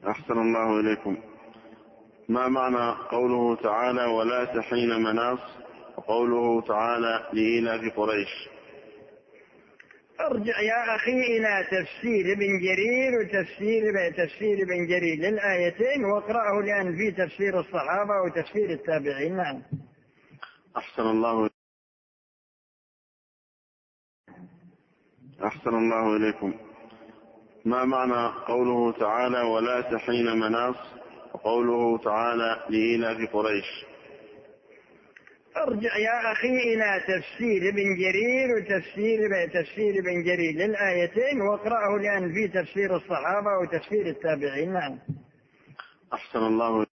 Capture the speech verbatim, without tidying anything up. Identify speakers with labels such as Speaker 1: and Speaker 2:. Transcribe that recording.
Speaker 1: أحسن الله إليكم. ما معنى قوله تعالى ولا تحين مناص، وقوله تعالى لإيلاف قريش؟
Speaker 2: ارجع يا أخي إلى تفسير ابن جرير وتفسير تفسير ابن جرير للآيتين واقرأه، لأن في تفسير الصحابة وتفسير التابعين. نعم.
Speaker 1: أحسن الله أحسن الله إليكم. ما معنى قوله تعالى ولا تحين مناص، وقوله تعالى لإيلاف قريش؟
Speaker 2: ارجع يا أخي إلى تفسير ابن جرير وتفسير تفسير ابن جرير للآيتين واقرأه، لأن في تفسير الصحابة وتفسير التابعين. نعم.
Speaker 1: أحسن الله